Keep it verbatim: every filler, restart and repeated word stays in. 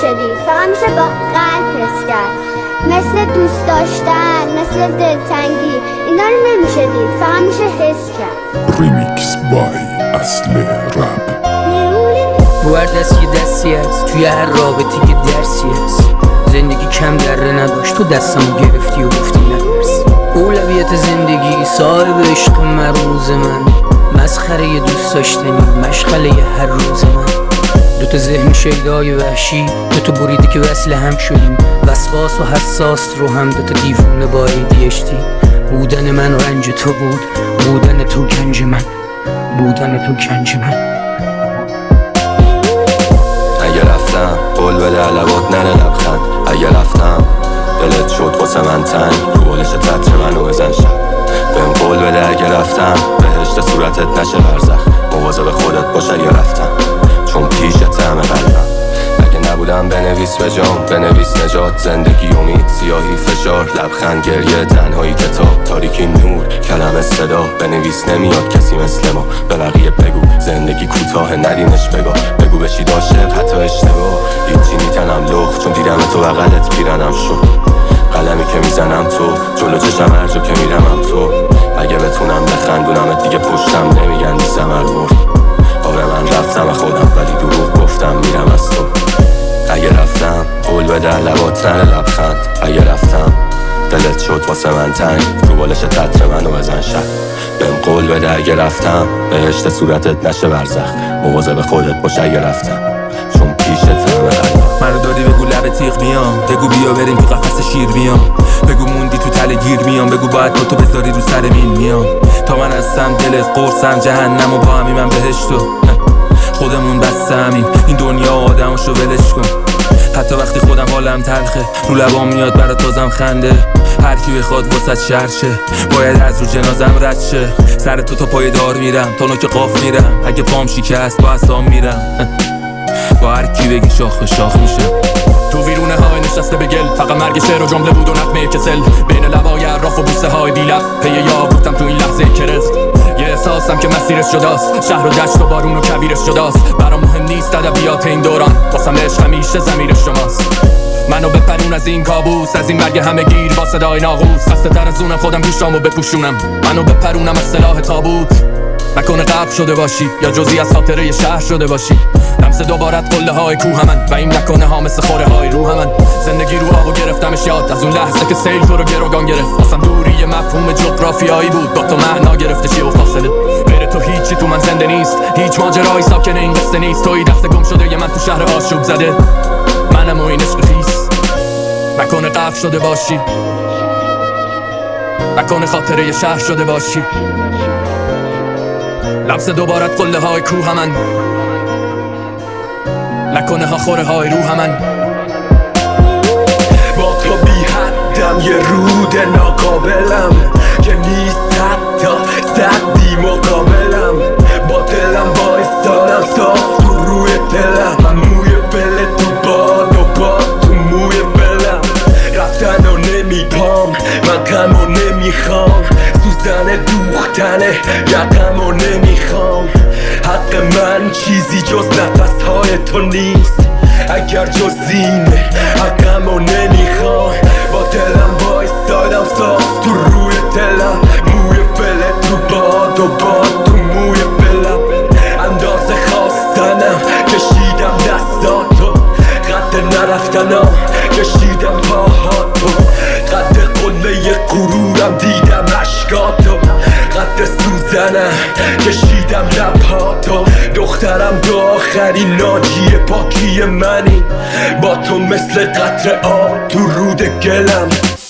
نمیشه دید، فقط میشه با قلب حس کرد. مثل دوست داشتن، مثل دلتنگی، اینا رو نمیشه دید، فقط میشه حس کرد. ریمیکس بای اصل رپ. رو هر دست یه دستی هست، توی هر رابطه یه درسی هست. زندگی کم دره نداشت، تو دستمو گرفتی و گفتی نترس. اولویت زندگی صاحب عشق مروز من، مسخره یه دوست داشتنی مشغله یه هر روز من. دوتا ذهن شیدای وحشی، دوتا بریده که وصل هم شدیم، وسواس و حساس رو هم دوتا دیوونه با ای دی اچ دی. بودن من رنج تو بود، بودن تو گنج من، بودن تو گنج من. اگه رفتم قول بده لبات نره لبخند. اگه رفتم دلت شد واسه من تنگ، رو بالش تتر منو بزن شب. بهم قول بده اگه رفتم بهشت صورتت نشه برزخ. مواظب خودت باش اگه رفتم، چون پیشت همه قلبم. اگه نبودم بنویس به جام، بنویس نجات، زندگی امید، سیاهی فشار، لبخند گریه، تنهایی کتاب، تاریکی نور، کلمه صدا. بنویس نمیاد کسی مثل ما، به بقیه بگو زندگی کوتاه ندینش بگو. بگو بشی داشته حتی اشتباه، هیچی میتنم لخ چون دیدم تو بغلت پیرنم شد. قلمی که میزنم تو، جلو چشم هر جا که میرمم تو. اگه بتونم بخندونم دیگه پشتم نمیگن بی ثمر برد. آره من رفتم و خودم ولی دروغ گفتم میرم از تو. اگه رفتم قول بده لبات نره لبخند. اگه رفتم دلت شد واسه من تنگ، رو بالش تتر منو بزن شب. بهم قول بده اگه رفتم بهشت صورتت نشه برزخ. مواظب خودت باش اگه رفتم، چون پیشت همه قلبم. منو داری بگو لب تیغ میام، بگو بیا بریم تو قفس شیر میام. بگو موندی تو تله گیر میام، بگو باید با تو بذاری رو سر مین میام. تا من هستم دلت قرصم جهنم و با همی من بهشتو. خودمون بسته همین این دنیا آدماشو ولش کن. حتی وقتی خودم حالم تلخه، رو لبام میاد برا تازم خنده. هر کی بخواد واسط شر شه، باید از رو جنازم رد شه. سر تو تا پای دار میرم، تا نوک قاف میرم. اگه پام شکست با عصام میرم، با هر کی بگی شاخ به شاخ میشم. تو ویرونه های نشسته به گل، فقط مرگ شعر و جمله بود و نغمه کسل. بین لبای عراف و بوسه های بی لب، پی یاقوتم تو این لحظه کرست. یه احساسم که مسیرش جداست، شهر و دشت و بارون و کویرش جداست. برام مهم نیست ادبیات این دوران، واسم عشق همیشه ضمیر شماست. منو بپرون از این کابوس، از این مرگ همه گیر با صدای ناقوس. خسته تر از اونم خودم گوشامو بپوشونم، منو بپرونم از سلاح تابوت. نکنه غرق شده باشی یا جزئی از خاطره ی شهر شده باشی. لمس دوبارت قله های کوه من، و این نکنه ها مثل خوره های روح من. زندگی رو آب و گرفتمش یاد، از اون لحظه که سیل تو رو گروگان گرفت. اصلا دوری مفهوم جغرافیایی بود، با تو معنا گرفته چیه و فاصله. غیر تو هیچی تو من زنده نیست، هیچ ماجرایی ساکن این قصه نیست. توی دست گم شده ی من تو شهر آشوب زده، منم و این عشق خیس. نکنه غرق شده باشی، نکنه خاطره ی شهر شده باشی. لمس دوبارت قله های کوه من، نکنه ها خوره های روح من. با تو بی حدم یه رود ناقابلم که نیست حتی صدی مقابلم. با دلم بایستادم صاف تو روی دلم. من موی بله تو باد و باد تو موی بلم. رفتن و نمیپام، من غم و نمیخوام. سوزن دوختنه یقم و نمیخوام. حق من چیزی جز نفس های تو نیست، اگر جز اینه حقم و نمیخوام. با دلم بایستادم صاف تو روی دلم. موی بله تو باد و باد تو موی بلم. اندازه خواستنم کشیدم دستاتو، قد نرفتنم کشیدم پاهاتو. قد قله غرورم دیدم عشقاتو، قد سوزنم کشیدم لبهاتو. دخترم تو آخرین ناجی پاکی منی، با تو مثل قطره آب تو رود گلم.